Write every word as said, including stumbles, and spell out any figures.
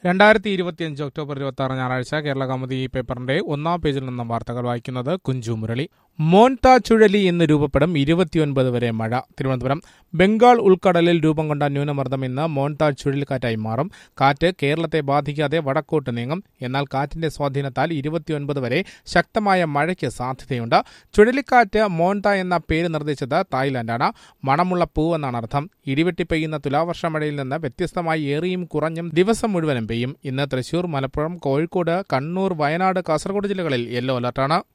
രണ്ടായിരത്തി ഇരുപത്തിയഞ്ച് ഒക്ടോബർ ഇരുപത്തി ആറ് ഞായറാഴ്ച കേരള കൗമുദി ഈ പേപ്പറിന്റെ ഒന്നാം പേജിൽ നിന്നും വാർത്തകൾ വായിക്കുന്നത് കുഞ്ചു മുരളി. മോൻതാ ചുഴലി ഇന്ന് രൂപപ്പെടും. ഇരുപത്തിയൊൻപത് വരെ മഴ. തിരുവനന്തപുരം. ബംഗാൾ ഉൾക്കടലിൽ രൂപം കൊണ്ട ന്യൂനമർദ്ദം ഇന്ന് മോൻതാ ചുഴലിക്കാറ്റായി മാറും. കാറ്റ് കേരളത്തെ ബാധിക്കാതെ വടക്കോട്ട് നീങ്ങും. എന്നാൽ കാറ്റിന്റെ സ്വാധീനത്താൽ ഇരുപത്തിയൊൻപത് വരെ ശക്തമായ മഴയ്ക്ക് സാധ്യതയുണ്ട്. ചുഴലിക്കാറ്റ് മോൻതാ എന്ന പേര് നിർദ്ദേശിച്ചത് തായ്ലാന്റാണ്. മണമുള്ള പൂവെന്നാണ് അർത്ഥം. ഇടിവെട്ടി പെയ്യുന്ന തുലാവർഷ മഴയിൽ നിന്ന് വ്യത്യസ്തമായി ഏറിയും കുറഞ്ഞും ദിവസം മുഴുവനും പെയ്യും. ഇന്ന് തൃശൂർ, മലപ്പുറം, കോഴിക്കോട്, കണ്ണൂർ, വയനാട്, കാസർഗോഡ് ജില്ലകളിൽ യെല്ലോ അലർട്ടാണ്.